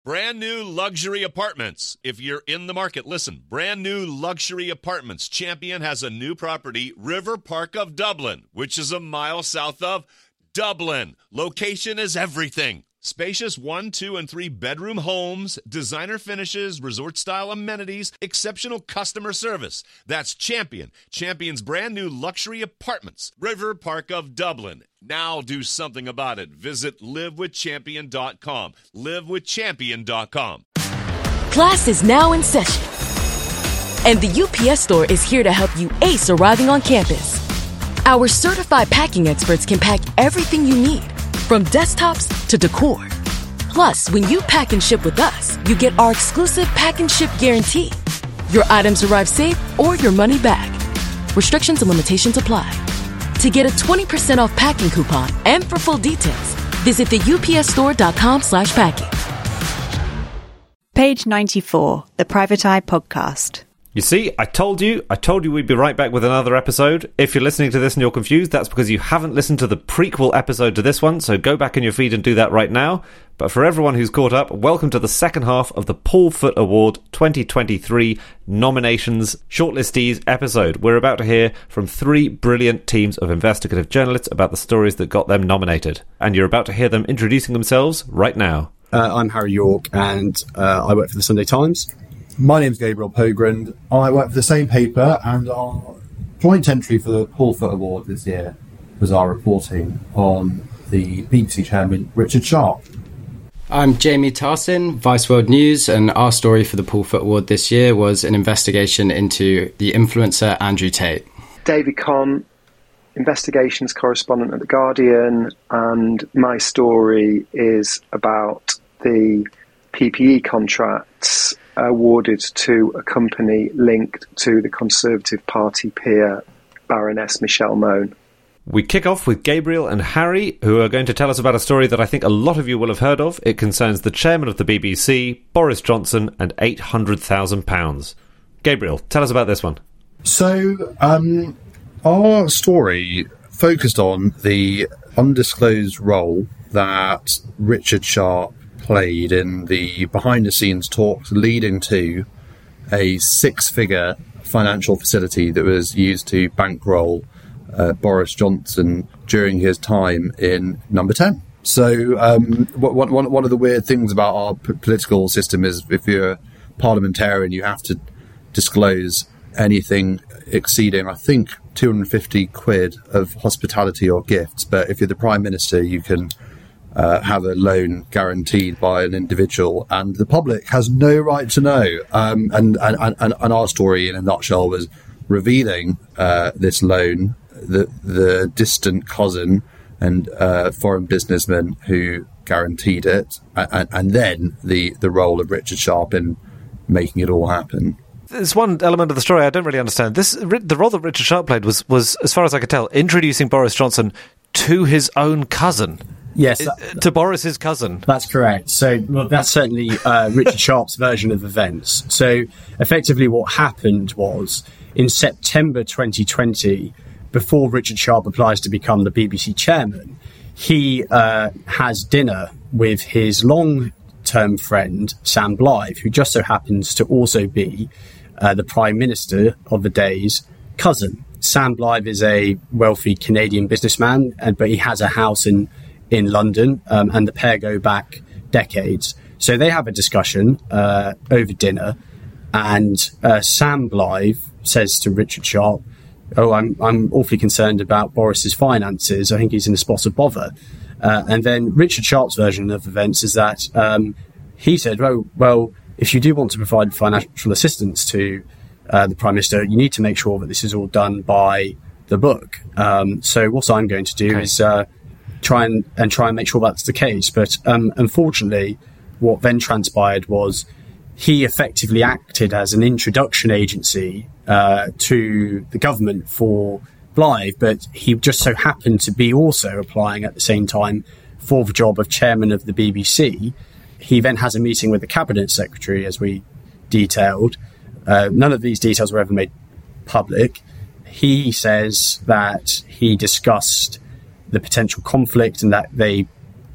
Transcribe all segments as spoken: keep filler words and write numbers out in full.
Brand new luxury apartments. If you're in the market, listen. Brand new luxury apartments. Champion has a new property, River Park of Dublin, which is a mile south of Dublin. Location is everything. Spacious one, two, and three bedroom homes, designer finishes, resort-style amenities, exceptional customer service. That's Champion. Champion's brand new luxury apartments, River Park of Dublin. Now do something about it. Visit live with champion dot com. live with champion dot com. Class is now in session, and the U P S Store is here to help you ace arriving on campus. Our certified packing experts can pack everything you need, from desktops to decor. Plus, when you pack and ship with us, you get our exclusive pack and ship guarantee. Your items arrive safe or your money back. Restrictions and limitations apply. To get a twenty percent off packing coupon and for full details, visit the U P S store dot com slash packing. Page ninety-four, the Private Eye Podcast. You see, I told you, I told you we'd be right back with another episode. If you're listening to this and you're confused, that's because you haven't listened to the prequel episode to this one, so go back in your feed and do that right now. But for everyone who's caught up, welcome to the second half of the Paul Foot Award twenty twenty-three nominations shortlistees episode. We're about to hear from three brilliant teams of investigative journalists about the stories that got them nominated. And you're about to hear them introducing themselves right now. Uh, I'm Harry York, and uh, I work for the Sunday Times. My name's Gabriel Pogrund. I work for the same paper, and our joint entry for the Paul Foot Award this year was our reporting on the B B C chairman, Richard Sharp. I'm Jamie Tarsin, Vice World News, and our story for the Paul Foot Award this year was an investigation into the influencer Andrew Tate. David Conn, investigations correspondent at The Guardian, and my story is about the P P E contracts awarded to a company linked to the Conservative Party peer, Baroness Michelle Mone. We kick off with Gabriel and Harry, who are going to tell us about a story that I think a lot of you will have heard of. It concerns the chairman of the B B C, Boris Johnson, and eight hundred thousand pounds. Gabriel, tell us about this one. So, um, our story focused on the undisclosed role that Richard Sharp played in the behind-the-scenes talks leading to a six-figure financial facility that was used to bankroll uh, Boris Johnson during his time in Number ten. So um, one, one, one of the weird things about our p- political system is if you're a parliamentarian, you have to disclose anything exceeding, I think, two hundred fifty quid of hospitality or gifts. But if you're the Prime Minister, you can Uh, have a loan guaranteed by an individual, and the public has no right to know. Um, and, and, and, and our story, in a nutshell, was revealing uh, this loan, the the distant cousin and uh, foreign businessman who guaranteed it, and, and then the, the role of Richard Sharp in making it all happen. There's one element of the story I don't really understand. This the role that Richard Sharp played was, was, as far as I could tell, introducing Boris Johnson to his own cousin. Yes, that, to Boris's cousin. That's correct. So well, that's certainly uh, Richard Sharp's version of events. So effectively what happened was in September twenty twenty, before Richard Sharp applies to become the B B C chairman, he uh, has dinner with his long-term friend, Sam Blythe, who just so happens to also be uh, the Prime Minister of the day's cousin. Sam Blythe is a wealthy Canadian businessman, and but he has a house in in London, um, and the pair go back decades. So they have a discussion uh, over dinner, and uh, Sam Blythe says to Richard Sharp, oh, I'm I'm awfully concerned about Boris's finances. I think he's in a spot of bother. Uh, and then Richard Sharp's version of events is that um, he said, well, well, if you do want to provide financial assistance to uh, the Prime Minister, you need to make sure that this is all done by the book. Um, so what I'm going to do okay. is... Uh, try and, and try and make sure that's the case. But um, unfortunately, what then transpired was he effectively acted as an introduction agency uh, to the government for Blythe, but he just so happened to be also applying at the same time for the job of chairman of the B B C. He then has a meeting with the cabinet secretary, as we detailed. Uh, none of these details were ever made public. He says that he discussed the potential conflict and that they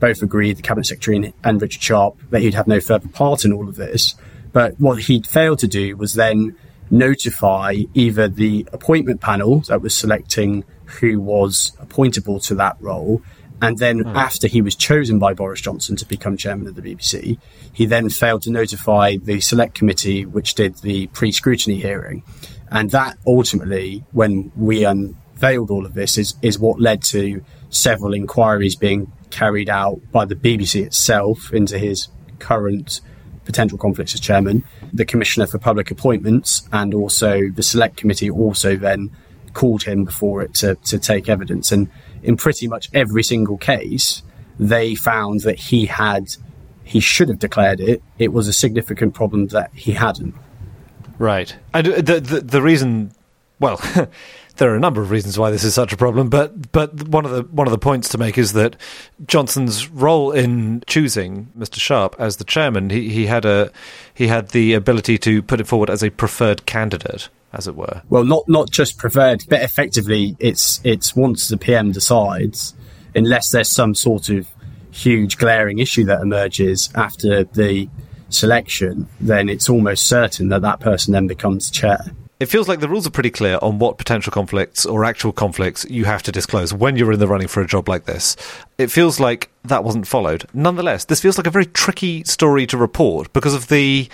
both agreed, the Cabinet Secretary and Richard Sharp, that he'd have no further part in all of this. But what he'd failed to do was then notify either the appointment panel that was selecting who was appointable to that role, and then mm. after he was chosen by Boris Johnson to become chairman of the B B C, he then failed to notify the select committee which did the pre-scrutiny hearing. And that ultimately, when we unveiled all of this, is, is what led to several inquiries being carried out by the B B C itself into his current potential conflicts as chairman. The Commissioner for Public Appointments and also the Select Committee also then called him before it to, to take evidence. And in pretty much every single case, they found that he had, he should have declared it. It was a significant problem that he hadn't. Right. And the, the, the reason, well... There are a number of reasons why this is such a problem, but but one of the one of the points to make is that Johnson's role in choosing Mister Sharp as the chairman, he, he had a he had the ability to put it forward as a preferred candidate, as it were. Well, not not just preferred, but effectively, it's it's once the P M decides, unless there's some sort of huge glaring issue that emerges after the selection, then it's almost certain that that person then becomes chair. It feels like the rules are pretty clear on what potential conflicts or actual conflicts you have to disclose when you're in the running for a job like this. It feels like that wasn't followed. Nonetheless, this feels like a very tricky story to report because of the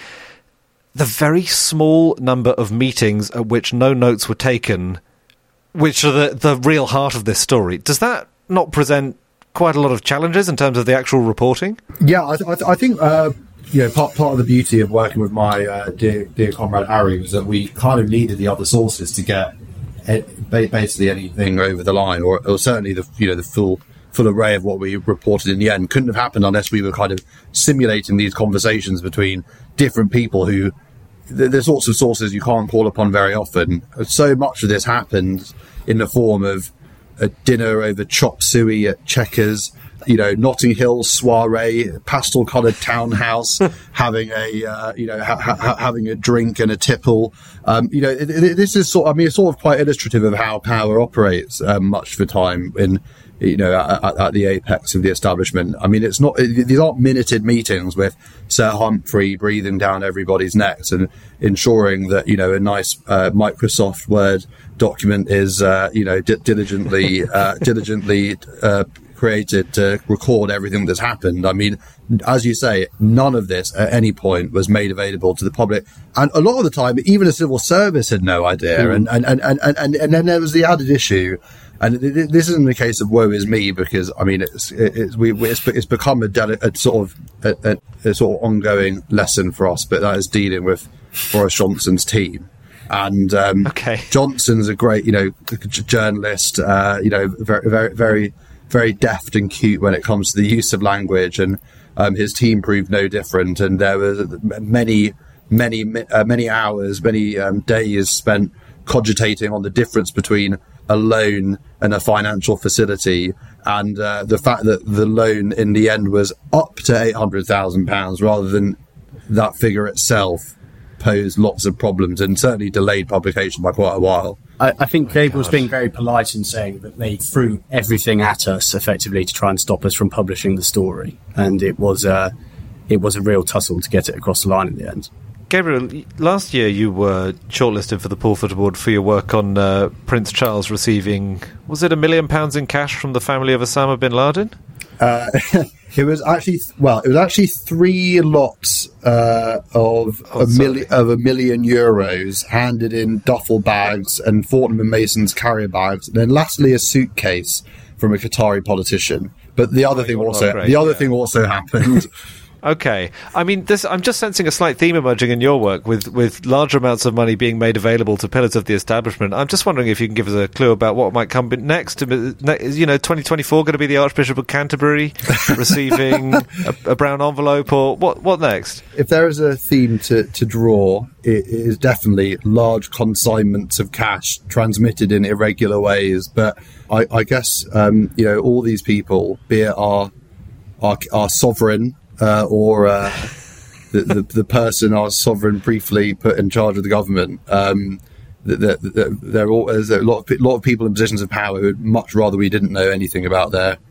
the very small number of meetings at which no notes were taken, which are the, the real heart of this story. Does that not present quite a lot of challenges in terms of the actual reporting? Yeah, I, th- I think... Uh You know, part part of the beauty of working with my uh, dear dear comrade Harry was that we kind of needed the other sources to get it, basically anything over the line, or, or certainly the you know the full full array of what we reported in the end couldn't have happened unless we were kind of simulating these conversations between different people who the, the sorts of sources you can't call upon very often. So much of this happened in the form of a dinner over chop suey at Chequers. You know, Notting Hill soiree, pastel-coloured townhouse, having a uh, you know ha- ha- having a drink and a tipple. Um, you know, it, it, this is sort. I mean, it's sort of quite illustrative of how power operates um, much of the time in you know at, at the apex of the establishment. I mean, it's not it, these aren't minuted meetings with Sir Humphrey breathing down everybody's necks and ensuring that you know a nice uh, Microsoft Word document is uh, you know di- diligently uh, diligently. Uh, created to record everything that's happened. I mean, as you say, none of this at any point was made available to the public. And a lot of the time, even the civil service had no idea. Mm. And, and, and, and, and, and then there was the added issue. And this isn't a case of woe is me, because, I mean, it's it's, we, it's, it's become a, deli- a sort of a, a, a sort of ongoing lesson for us, but that is dealing with Boris Johnson's team. And um, okay. Johnson's a great, you know, journalist, uh, you know, very, very, very, very deft and cute when it comes to the use of language, and um, his team proved no different. And there were many, many, uh, many hours, many um, days spent cogitating on the difference between a loan and a financial facility, and uh, the fact that the loan in the end was up to eight hundred thousand pounds rather than that figure itself posed lots of problems and certainly delayed publication by quite a while. I, I think Gabriel's being very polite in saying that they threw everything at us effectively to try and stop us from publishing the story, and it was uh, it was a real tussle to get it across the line in the end. Gabriel, last year you were shortlisted for the Paul Foot Award for your work on uh, Prince Charles receiving, was it a million pounds in cash from the family of Osama bin Laden? Uh, it was actually well, it was actually three lots uh, of oh, a million of a million euros handed in duffel bags and Fortnum and Mason's carrier bags, and then lastly a suitcase from a Qatari politician. But the other oh, thing also, great, the other yeah. thing also happened. Okay. I mean, this, I'm just sensing a slight theme emerging in your work with, with large amounts of money being made available to pillars of the establishment. I'm just wondering if you can give us a clue about what might come next. Is, you know, twenty twenty-four going to be the Archbishop of Canterbury receiving a, a brown envelope, or what, what next? If there is a theme to, to draw, it is definitely large consignments of cash transmitted in irregular ways. But I, I guess, um, you know, all these people, be it our, our, our sovereign, Uh, or uh, the, the the person our sovereign briefly put in charge of the government. Um, that the, the, there are all, there's a lot of lot of people in positions of power who would much rather we didn't know anything about their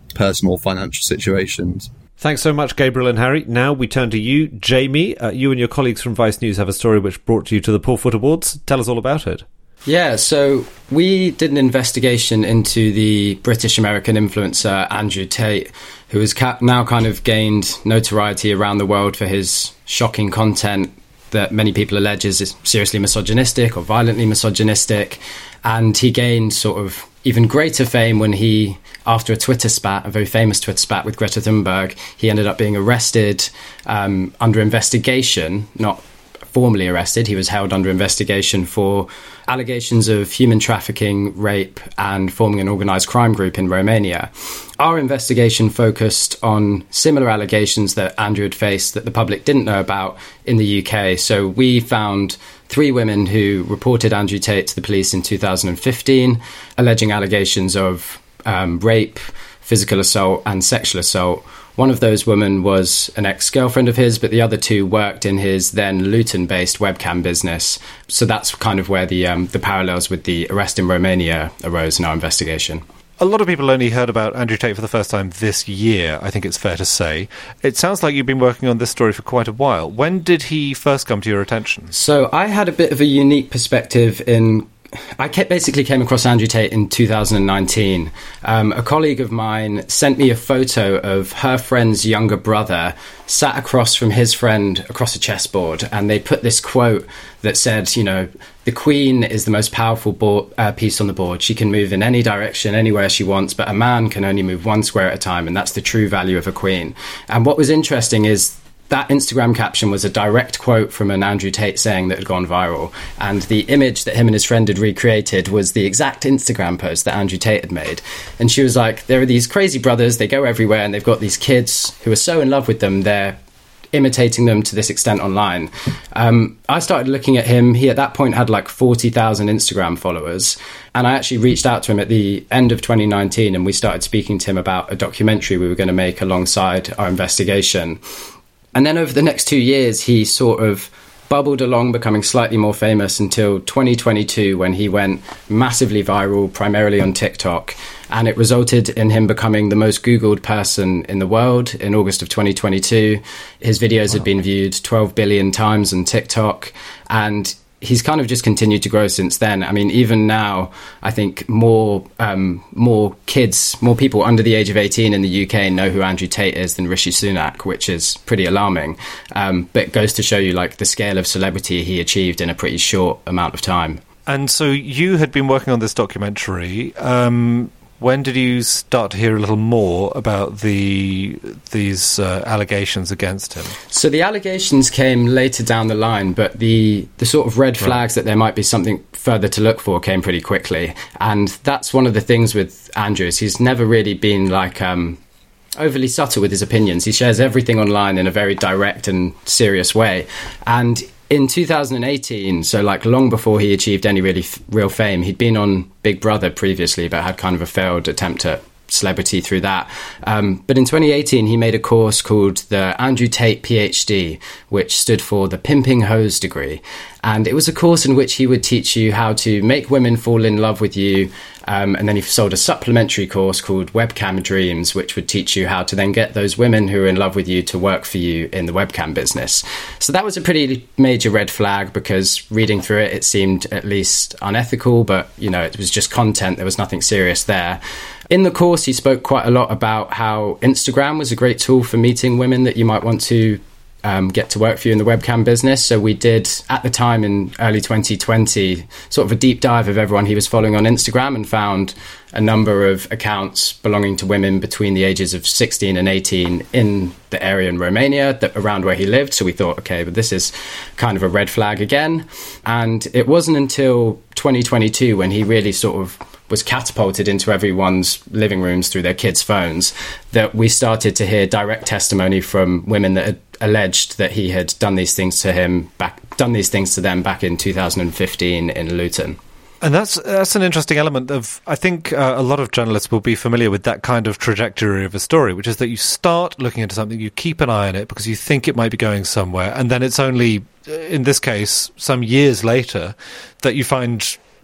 personal financial situations. Thanks so much, Gabriel and Harry. Now we turn to you, Jamie. Uh, you and your colleagues from Vice News have a story which brought you to the Poor Foot Awards. Tell us all about it. Yeah, so we did an investigation into the British-American influencer Andrew Tate, who has ca- now kind of gained notoriety around the world for his shocking content that many people allege is seriously misogynistic or violently misogynistic. And he gained sort of even greater fame when he, after a Twitter spat, a very famous Twitter spat with Greta Thunberg, he ended up being arrested um, under investigation, not formally arrested. He was held under investigation for allegations of human trafficking, rape, and forming an organised crime group in Romania. Our investigation focused on similar allegations that Andrew had faced that the public didn't know about in the U K. So we found three women who reported Andrew Tate to the police in two thousand fifteen, alleging allegations of um, rape, physical assault, and sexual assault. One of those women was an ex-girlfriend of his, but the other two worked in his then Luton-based webcam business. So that's kind of where the um, the parallels with the arrest in Romania arose in our investigation. A lot of people only heard about Andrew Tate for the first time this year, I think it's fair to say. It sounds like you've been working on this story for quite a while. When did he first come to your attention? So I had a bit of a unique perspective in... I basically came across Andrew Tate in two thousand nineteen. Um, a colleague of mine sent me a photo of her friend's younger brother sat across from his friend across a chessboard, and they put this quote that said, you know, the Queen is the most powerful board, uh, piece on the board. She can move in any direction, anywhere she wants, but a man can only move one square at a time, and that's the true value of a queen. And what was interesting is that Instagram caption was a direct quote from an Andrew Tate saying that had gone viral. And the image that him and his friend had recreated was the exact Instagram post that Andrew Tate had made. And she was like, there are these crazy brothers, they go everywhere, and they've got these kids who are so in love with them, they're imitating them to this extent online. Um, I started looking at him. He at that point had like forty thousand Instagram followers. And I actually reached out to him at the end of twenty nineteen, and we started speaking to him about a documentary we were going to make alongside our investigation. And then over the next two years, he sort of bubbled along, becoming slightly more famous until twenty twenty-two, when he went massively viral, primarily on TikTok. And it resulted in him becoming the most Googled person in the world in August of twenty twenty-two. His videos wow. had been viewed twelve billion times on TikTok. And he's kind of just continued to grow since then. I mean, even now, I think more um, more kids, more people under the age of eighteen in the U K know who Andrew Tate is than Rishi Sunak, which is pretty alarming. Um, but it goes to show you like the scale of celebrity he achieved in a pretty short amount of time. And so you had been working on this documentary. Um, when did you start to hear a little more about the these uh, allegations against him? So the allegations came later down the line, but the, the sort of red flags right. that there might be something further to look for came pretty quickly. And that's one of the things with Andrew, is he's never really been like um, overly subtle with his opinions. He shares everything online in a very direct and serious way. And in two thousand eighteen, so like long before he achieved any really f- real fame, he'd been on Big Brother previously, but had kind of a failed attempt at celebrity through that. Um, but in twenty eighteen, he made a course called the Andrew Tate PhD, which stood for the Pimping Hose degree. And it was a course in which he would teach you how to make women fall in love with you. Um, and then he sold a supplementary course called Webcam Dreams, which would teach you how to then get those women who are in love with you to work for you in the webcam business. So that was a pretty major red flag, because reading through it, it seemed at least unethical, but, you know, it was just content. There was nothing serious there. In the course, he spoke quite a lot about how Instagram was a great tool for meeting women that you might want to Um, get to work for you in the webcam business. So we did, at the time in early twenty twenty, sort of a deep dive of everyone he was following on Instagram, and found a number of accounts belonging to women between the ages of sixteen and eighteen in the area in Romania, that around where he lived. So we thought, okay, but this is kind of a red flag again. And it wasn't until twenty twenty-two when he really sort of was catapulted into everyone's living rooms through their kids' phones, that we started to hear direct testimony from women that had alleged that he had done these things to him back, done these things to them back in two thousand fifteen in Luton. And that's that's an interesting element of, I think uh, a lot of journalists will be familiar with that kind of trajectory of a story, which is that you start looking into something, you keep an eye on it because you think it might be going somewhere, and then it's only, in this case, some years later that you find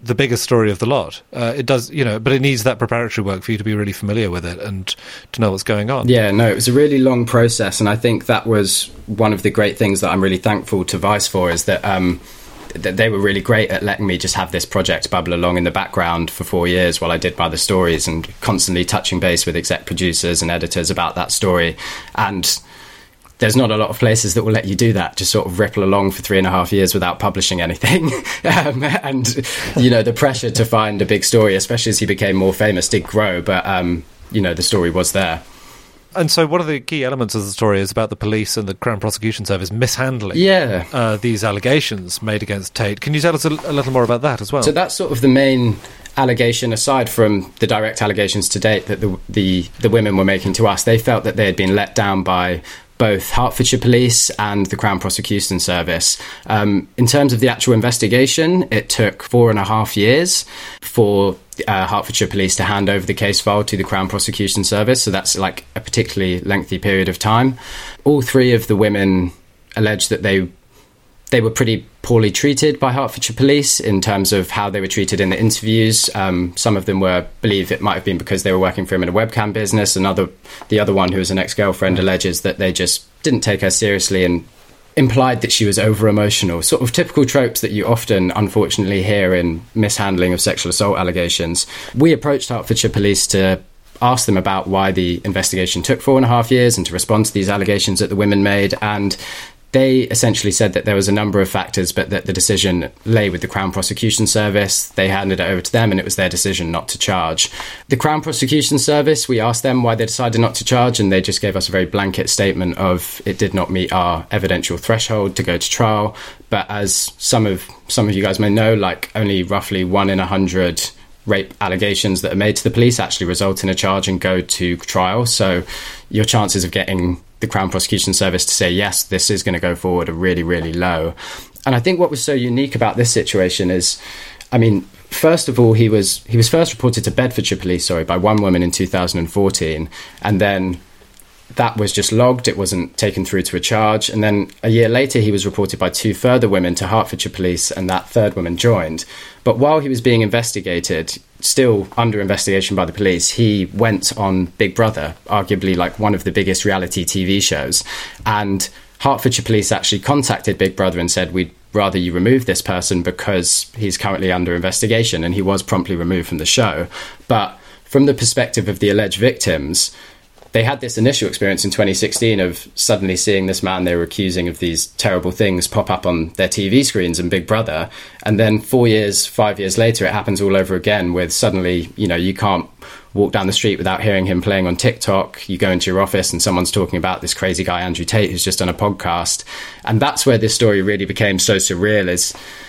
the biggest story of the lot. Uh, it does, you know, but it needs that preparatory work for you to be really familiar with it and to know what's going on. Yeah, no, it was a really long process, and I think that was one of the great things that I'm really thankful to Vice for, is that um, that they were really great at letting me just have this project bubble along in the background for four years while I did my other stories, and constantly touching base with exec producers and editors about that story. And there's not a lot of places that will let you do that, just sort of ripple along for three and a half years without publishing anything. um, and, you know, the pressure to find a big story, especially as he became more famous, did grow. But, um, you know, the story was there. And so one of the key elements of the story is about the police and the Crown Prosecution Service mishandling yeah. uh, these allegations made against Tate. Can you tell us a, a little more about that as well? So that's sort of the main allegation, aside from the direct allegations to date that the, the, the women were making to us. They felt that they had been let down by both Hertfordshire Police and the Crown Prosecution Service. Um, in terms of the actual investigation, it took four and a half years for uh, Hertfordshire Police to hand over the case file to the Crown Prosecution Service, so that's like a particularly lengthy period of time. All three of the women alleged that they they were pretty poorly treated by Hertfordshire Police in terms of how they were treated in the interviews. Um, some of them were, believe it might have been because they were working for him in a webcam business. Another, the other one, who was an ex-girlfriend, alleges that they just didn't take her seriously and implied that she was over-emotional. Sort of typical tropes that you often, unfortunately, hear in mishandling of sexual assault allegations. We approached Hertfordshire Police to ask them about why the investigation took four and a half years and to respond to these allegations that the women made, and they essentially said that there was a number of factors, but that the decision lay with the Crown Prosecution Service. They handed it over to them, and it was their decision not to charge. The Crown Prosecution Service, we asked them why they decided not to charge, and they just gave us a very blanket statement of it did not meet our evidential threshold to go to trial. But as some of some of you guys may know, like only roughly one in a hundred rape allegations that are made to the police actually result in a charge and go to trial. So your chances of getting the Crown Prosecution Service to say, yes, this is going to go forward are really, really low. And I think what was so unique about this situation is, I mean, first of all, he was he was first reported to Bedfordshire Police, sorry, by one woman in two thousand fourteen, and then that was just logged. It wasn't taken through to a charge. And then a year later, he was reported by two further women to Hertfordshire Police, and that third woman joined. But while he was being investigated, still under investigation by the police, he went on Big Brother, arguably like one of the biggest reality T V shows. And Hertfordshire Police actually contacted Big Brother and said, we'd rather you remove this person because he's currently under investigation. And he was promptly removed from the show. But from the perspective of the alleged victims, they had this initial experience in twenty sixteen of suddenly seeing this man they were accusing of these terrible things pop up on their T V screens in Big Brother. And then four years, five years later, it happens all over again with suddenly, you know, you can't walk down the street without hearing him playing on TikTok. You go into your office and someone's talking about this crazy guy, Andrew Tate, who's just done a podcast. And that's where this story really became so surreal, is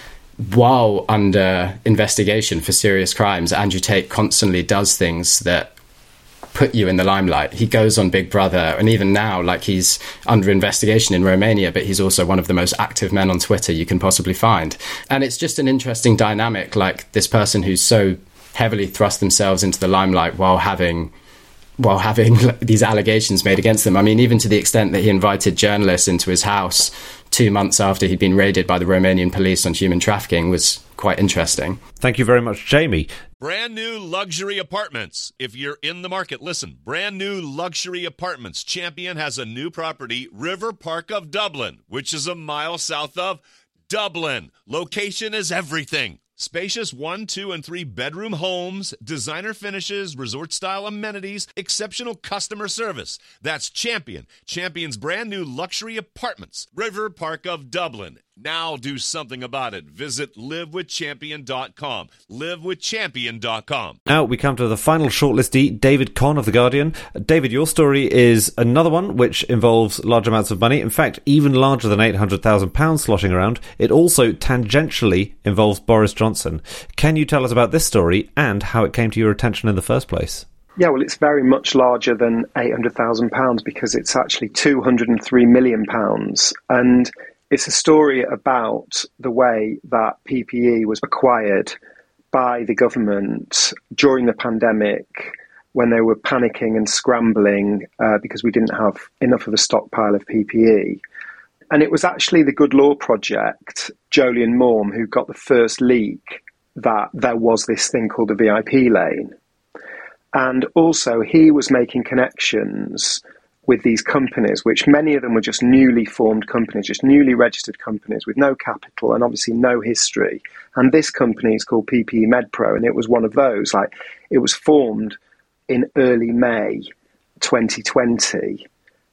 while under investigation for serious crimes, Andrew Tate constantly does things that put you in the limelight. He goes on Big Brother, and even now, like, he's under investigation in Romania, but he's also one of the most active men on Twitter you can possibly find. And it's just an interesting dynamic, like this person who's so heavily thrust themselves into the limelight while having while having these allegations made against them. I mean, even to the extent that he invited journalists into his house two months after he'd been raided by the Romanian police on human trafficking was quite interesting. Thank you very much, Jamie. Brand new luxury apartments. If you're in the market, listen. Brand new luxury apartments. Champion has a new property, River Park of Dublin, which is a mile south of Dublin. Location is everything. Spacious one, two, and three bedroom homes, designer finishes, resort-style amenities, exceptional customer service. That's Champion. Champion's brand new luxury apartments, River Park of Dublin. Now do something about it. Visit live with champion dot com. live with champion dot com. Now we come to the final shortlistee, David Conn of The Guardian. David, your story is another one which involves large amounts of money. In fact, even larger than eight hundred thousand pounds sloshing around. It also tangentially involves Boris Johnson. Can you tell us about this story and how it came to your attention in the first place? Yeah, well, it's very much larger than eight hundred thousand pounds because it's actually two hundred three million pounds. And it's a story about the way that P P E was acquired by the government during the pandemic when they were panicking and scrambling uh, because we didn't have enough of a stockpile of P P E. And it was actually the Good Law Project, Jolyon Maugham, who got the first leak that there was this thing called a V I P lane. And also he was making connections with these companies, which many of them were just newly formed companies, just newly registered companies with no capital and obviously no history. And this company is called P P E MedPro, and it was one of those. Like, it was formed in early May twenty twenty,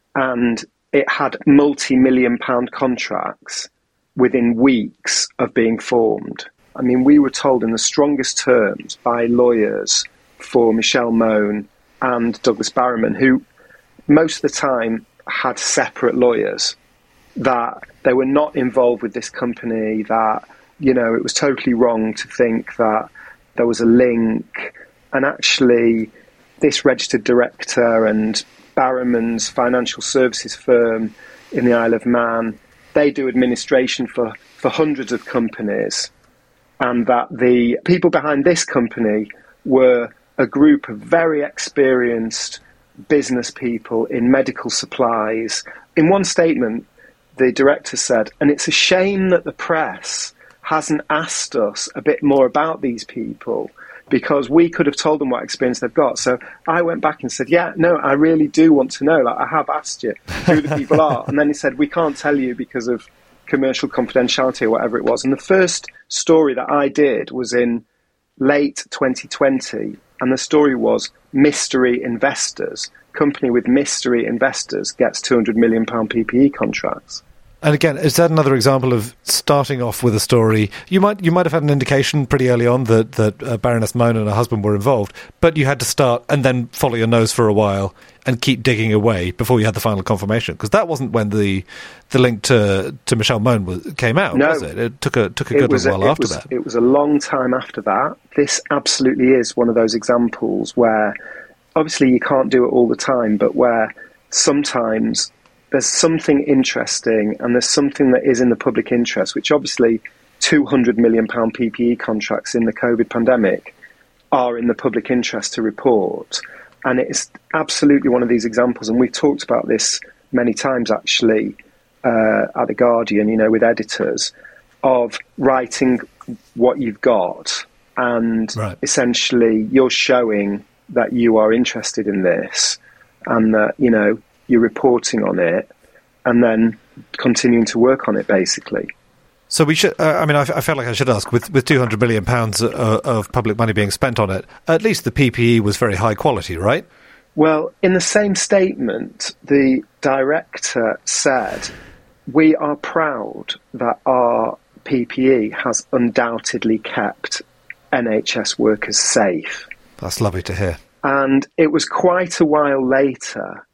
and it had multi-million pound contracts within weeks of being formed. I mean, we were told in the strongest terms by lawyers for Michelle Mone and Douglas Barrowman, who most of the time had separate lawyers, that they were not involved with this company, that, you know, it was totally wrong to think that there was a link. And actually, this registered director and Barrowman's financial services firm in the Isle of Man, they do administration for, for hundreds of companies, and that the people behind this company were a group of very experienced business people in medical supplies. In one statement, the director said, and it's a shame that the press hasn't asked us a bit more about these people, because we could have told them what experience they've got. So I went back and said, yeah, no, I really do want to know. Like, I have asked you who the people are. And then he said, we can't tell you because of commercial confidentiality or whatever it was. And the first story that I did was in late twenty twenty. And the story was Mystery Investors. Company with mystery investors gets two hundred million pounds P P E contracts. And again, is that another example of starting off with a story? You might you might have had an indication pretty early on that, that uh, Baroness Mone and her husband were involved, but you had to start and then follow your nose for a while and keep digging away before you had the final confirmation. Because that wasn't when the the link to, to Michelle Mone was, came out, no, was it? It took a, took a good was, while it after was, that. It was a long time after that. This absolutely is one of those examples where, obviously you can't do it all the time, but where sometimes there's something interesting and there's something that is in the public interest, which obviously two hundred million pounds P P E contracts in the COVID pandemic are in the public interest to report. And it's absolutely one of these examples, and we've talked about this many times actually uh, at The Guardian, you know, with editors, of writing what you've got and right. essentially you're showing that you are interested in this and that, you know, you're reporting on it and then continuing to work on it, basically. So we should, uh, I mean, I, I felt like I should ask, with, with two hundred million pounds of, of public money being spent on it, at least the P P E was very high quality, right? Well, in the same statement, the director said, we are proud that our P P E has undoubtedly kept N H S workers safe. That's lovely to hear. And it was quite a while later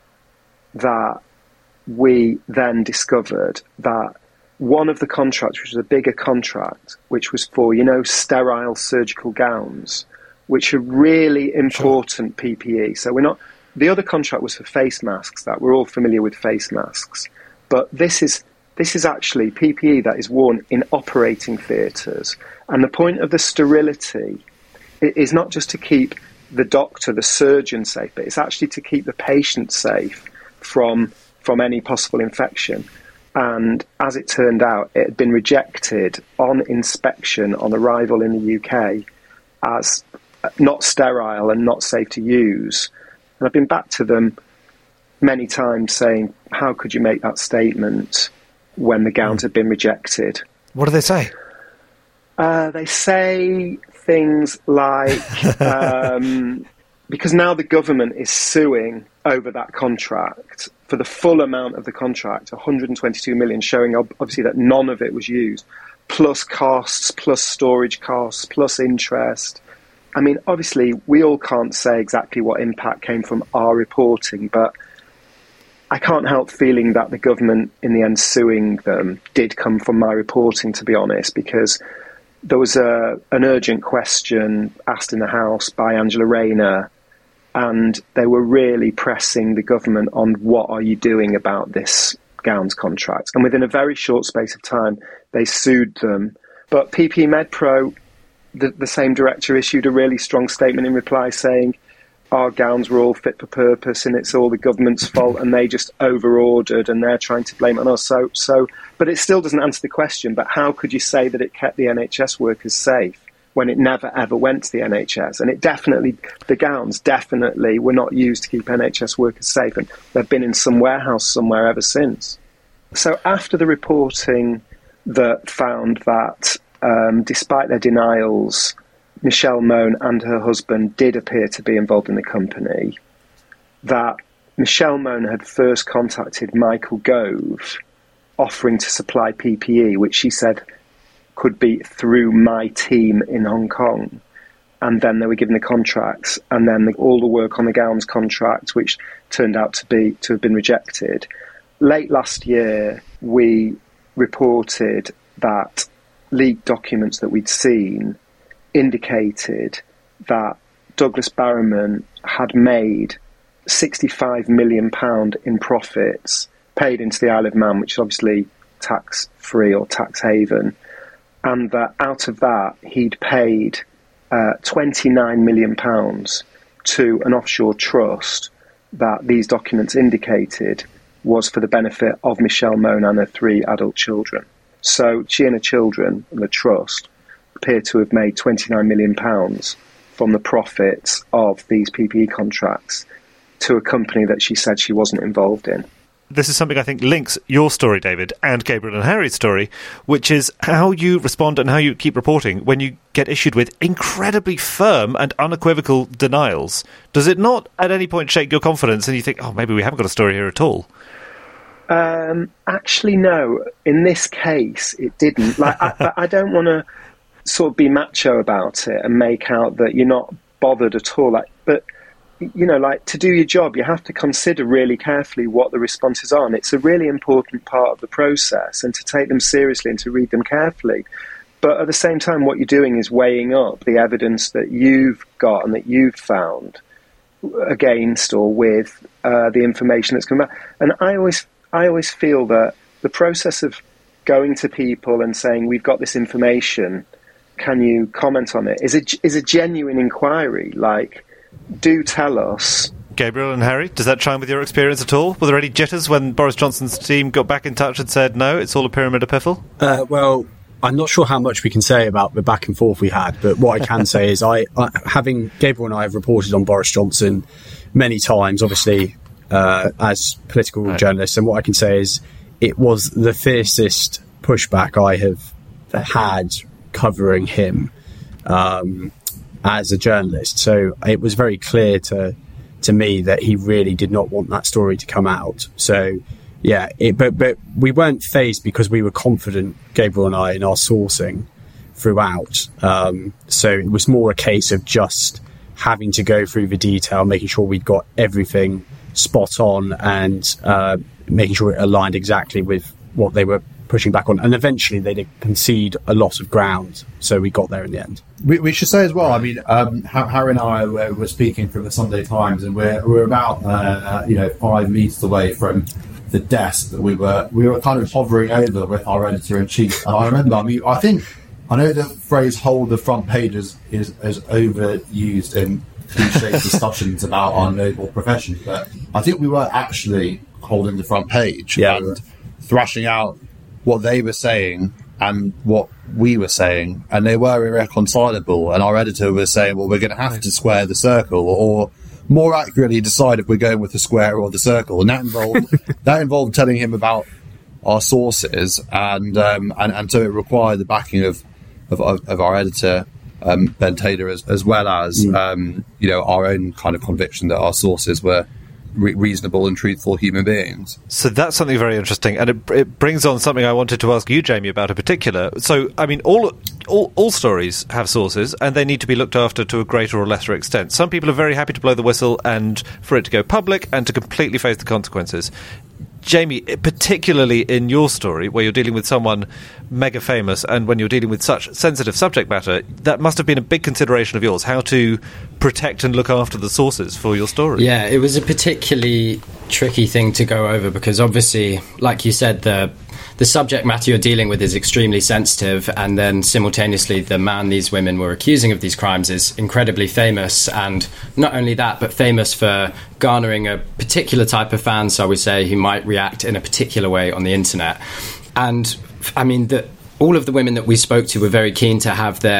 that we then discovered that one of the contracts, which was a bigger contract, which was for, you know, sterile surgical gowns, which are really important sure. P P E. So we're not, the other contract was for face masks, that we're all familiar with face masks. But this is, this is actually P P E that is worn in operating theatres. And the point of the sterility is not just to keep the doctor, the surgeon safe, but it's actually to keep the patient safe from from any possible infection. And as it turned out, it had been rejected on inspection on arrival in the U K as not sterile and not safe to use. And I've been back to them many times saying, how could you make that statement when the gowns had been rejected? What do they say? Uh, they say things like, um, because now the government is suing over that contract for the full amount of the contract, one hundred twenty-two million, showing obviously that none of it was used, plus costs, plus storage costs, plus interest. I mean, obviously, we all can't say exactly what impact came from our reporting, but I can't help feeling that the government, in the end, suing them did come from my reporting, to be honest, because there was a, an urgent question asked in the House by Angela Rayner, and they were really pressing the government on what are you doing about this gowns contract. And within a very short space of time, they sued them. But P P E MedPro, the, the same director, issued a really strong statement in reply saying our gowns were all fit for purpose and it's all the government's fault and they just over-ordered and they're trying to blame it on us. So, so, but it still doesn't answer the question, but how could you say that it kept the N H S workers safe when it never ever went to the N H S. And it definitely, the gowns definitely were not used to keep N H S workers safe, and they've been in some warehouse somewhere ever since. So after the reporting that found that, um, despite their denials, Michelle Mone and her husband did appear to be involved in the company, that Michelle Mone had first contacted Michael Gove offering to supply P P E, which she said could be through my team in Hong Kong. And then they were given the contracts, and then the, all the work on the gowns contract, which turned out to be to have been rejected. Late last year, we reported that leaked documents that we'd seen indicated that Douglas Barrowman had made sixty-five million pounds in profits paid into the Isle of Man, which is obviously tax-free or tax haven, and that out of that he'd paid uh, twenty-nine million pounds to an offshore trust that these documents indicated was for the benefit of Michelle Mone and her three adult children. So she and her children and the trust appear to have made twenty-nine million pounds from the profits of these P P E contracts to a company that she said she wasn't involved in. This is something I think links your story, David, and Gabriel and Harry's story, which is how you respond and how you keep reporting when you get issued with incredibly firm and unequivocal denials. Does it not at any point shake your confidence and you think, oh, maybe we haven't got a story here at all? Um, actually, no. In this case, it didn't. Like, I, but I don't want to sort of be macho about it and make out that you're not bothered at all. Like, but you know, like, to do your job, you have to consider really carefully what the responses are. And it's a really important part of the process, and to take them seriously and to read them carefully. But at the same time, what you're doing is weighing up the evidence that you've got and that you've found against or with uh, the information that's come out. And I always, I always feel that the process of going to people and saying, we've got this information, can you comment on it, is a, is a genuine inquiry. Like, do tell us. Gabriel and Harry, does that chime with your experience at all? Were there any jitters when Boris Johnson's team got back in touch and said, no, it's all a pyramid of piffle? Uh, well, I'm not sure how much we can say about the back and forth we had, but what I can say is I, I, having Gabriel and I have reported on Boris Johnson many times, obviously, uh, as political right. journalists, and what I can say is it was the fiercest pushback I have had covering him um, as a journalist. So it was very clear to to me that he really did not want that story to come out. So yeah, it, but but we weren't fazed because we were confident, Gabriel and I, in our sourcing throughout. Um, so it was more a case of just having to go through the detail, making sure we'd got everything spot on, and uh, making sure it aligned exactly with what they were pushing back on. And eventually they did concede a lot of ground, so we got there in the end. We, we should say as well, I mean, um, Harry and I were, were speaking from the Sunday Times, and we're, we're about, uh, you know, five metres away from the desk that we were, we were kind of hovering over with our editor-in-chief. And I remember, I mean, I think, I know the phrase hold the front page is, is, is overused in cliche discussions about our noble profession, but I think we were actually holding the front page yeah. and thrashing out what they were saying and what we were saying, and they were irreconcilable. And our editor was saying, well, we're going to have to square the circle, or more accurately decide if we're going with the square or the circle. And that involved that involved telling him about our sources, and um, and, and so it required the backing of of, of our editor, um, Ben Taylor, as, as well as mm. um, you know, our own kind of conviction that our sources were Re- reasonable and truthful human beings. So that's something very interesting, and it, it brings on something I wanted to ask you, Jamie, about in particular. So, I mean, all, all all stories have sources, and they need to be looked after to a greater or lesser extent. Some people are very happy to blow the whistle and for it to go public and to completely face the consequences. Jamie, particularly in your story, where you're dealing with someone mega famous and when you're dealing with such sensitive subject matter, that must have been a big consideration of yours, how to protect and look after the sources for your story. Yeah, it was a particularly tricky thing to go over because obviously, like you said, the the subject matter you're dealing with is extremely sensitive, and then simultaneously the man these women were accusing of these crimes is incredibly famous, and not only that, but famous for garnering a particular type of fans, I would say, who might react in a particular way on the internet. And I mean, the, all of the women that we spoke to were very keen to have their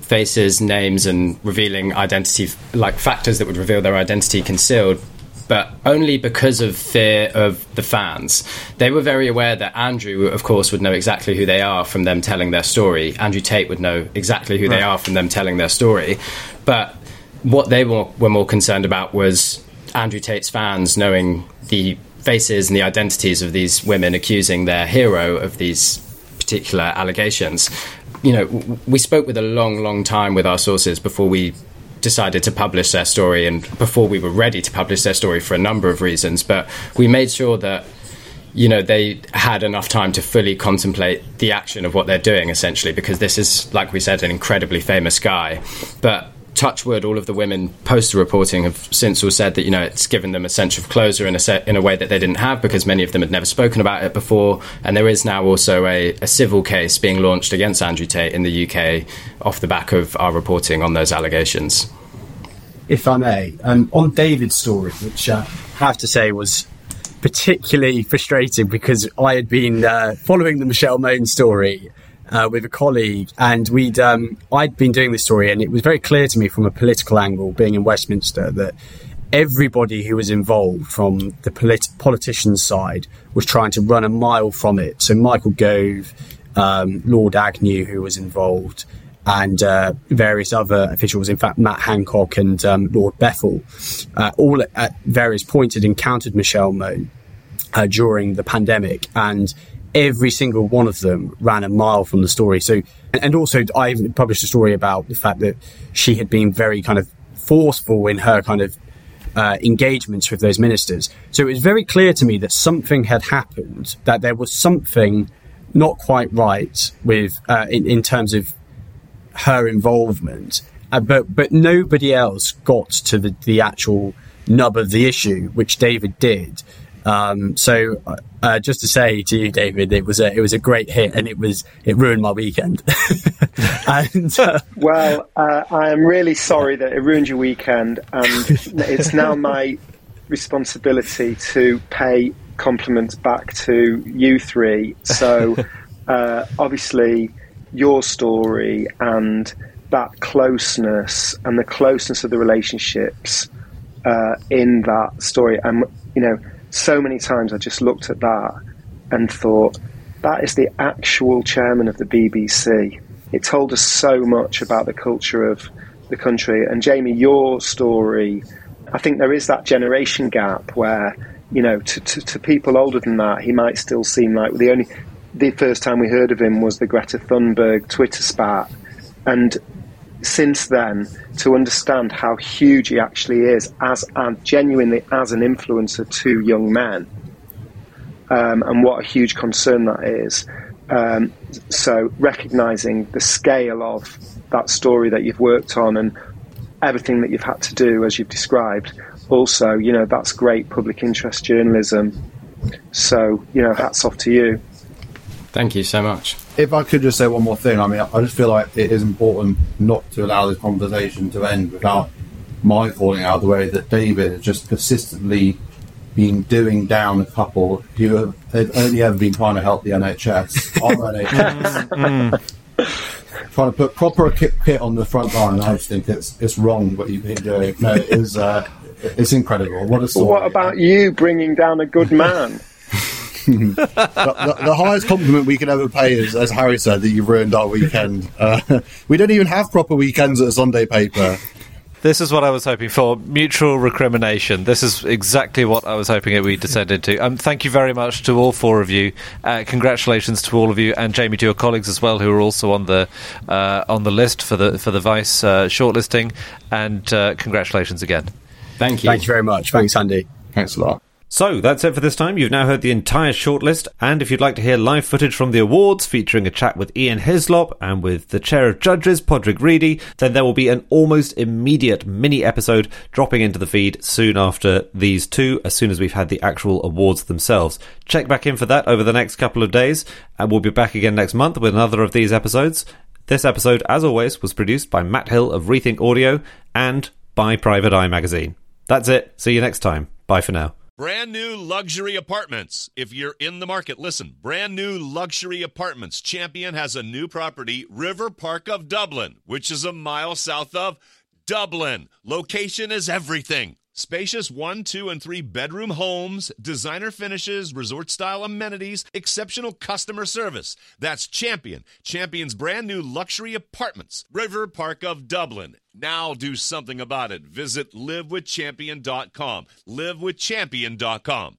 faces, names, and revealing identity, like factors that would reveal their identity concealed, but only because of fear of the fans. They were very aware that Andrew, of course, would know exactly who they are from them telling their story. Andrew Tate would know exactly who right. they are from them telling their story. But what they were, were more concerned about was Andrew Tate's fans knowing the faces and the identities of these women accusing their hero of these particular allegations. You know, w- we spoke with a long, long time with our sources before we decided to publish their story, and before we were ready to publish their story for a number of reasons. But we made sure that, you know, they had enough time to fully contemplate the action of what they're doing, essentially, because this is, like we said, an incredibly famous guy. But touch wood, all of the women post the reporting have since all said that, you know, it's given them a sense of closure in a set, in a way that they didn't have, because many of them had never spoken about it before. And there is now also a, a civil case being launched against Andrew Tate in the U K off the back of our reporting on those allegations. If I may, um, on David's story, which uh, I have to say was particularly frustrating because I had been uh, following the Michelle Mone story Uh, with a colleague, and we'd um, I'd been doing this story, and it was very clear to me from a political angle, being in Westminster, that everybody who was involved from the polit- politicians' side was trying to run a mile from it. So Michael Gove, um, Lord Agnew, who was involved, and uh, various other officials, in fact Matt Hancock and um, Lord Bethell, uh, all at, at various points had encountered Michelle Mone uh, during the pandemic, and every single one of them ran a mile from the story. So, and also I published a story about the fact that she had been very kind of forceful in her kind of uh, engagements with those ministers. So it was very clear to me that something had happened, that there was something not quite right with uh, in, in terms of her involvement. Uh, but but nobody else got to the, the actual nub of the issue, which David did. Um, so, uh, just to say to you, David, it was a it was a great hit, and it was it ruined my weekend. and, uh, well, uh, I am really sorry that it ruined your weekend, and it's now my responsibility to pay compliments back to you three. So, uh, obviously, your story and that closeness and the closeness of the relationships uh, in that story, and you know. So many times I just looked at that and thought, that is the actual chairman of the B B C. It told us so much about the culture of the country. And Jamie, your story, I think there is that generation gap where, you know, to, to, to people older than that, he might still seem like the only, the first time we heard of him was the Greta Thunberg Twitter spat. And since then, to understand how huge he actually is as and genuinely as an influencer to young men, um, and what a huge concern that is. Um, so recognising the scale of that story that you've worked on and everything that you've had to do, as you've described, also, you know, that's great public interest journalism. So, you know, hats off to you. Thank you so much. If I could just say one more thing, I mean, I just feel like it is important not to allow this conversation to end without my calling out the way that David has just persistently been doing down a couple who have only ever been trying to help the N H S, our N H S, trying to put proper kit on the front line. I just think it's it's wrong what you've been doing. No, it is, uh, it's incredible. What a story. What about you bringing down a good man? the, the, the highest compliment we can ever pay is, as Harry said, that you've ruined our weekend. Uh, we don't even have proper weekends at a Sunday paper. This is what I was hoping for. Mutual recrimination. This is exactly what I was hoping it we'd descend into. Um, thank you very much to all four of you. Uh, congratulations to all of you, and Jamie, to your colleagues as well, who are also on the uh, on the list for the for the Vice uh, shortlisting. And uh, congratulations again. Thank you. Thank you very much. Thanks, Andy. Thanks a lot. So, that's it for this time. You've now heard the entire shortlist, and if you'd like to hear live footage from the awards, featuring a chat with Ian Hislop and with the Chair of Judges, Padraig Reidy, then there will be an almost immediate mini-episode dropping into the feed soon after these two, as soon as we've had the actual awards themselves. Check back in for that over the next couple of days, and we'll be back again next month with another of these episodes. This episode, as always, was produced by Matt Hill of Rethink Audio and by Private Eye Magazine. That's it. See you next time. Bye for now. Brand new luxury apartments. If you're in the market, listen. Brand new luxury apartments. Champion has a new property, River Park of Dublin, which is a mile south of Dublin. Location is everything. Spacious one, two, and three bedroom homes, designer finishes, resort-style amenities, exceptional customer service. That's Champion. Champion's brand new luxury apartments, River Park of Dublin. Now do something about it. Visit live with champion dot com. live with champion dot com.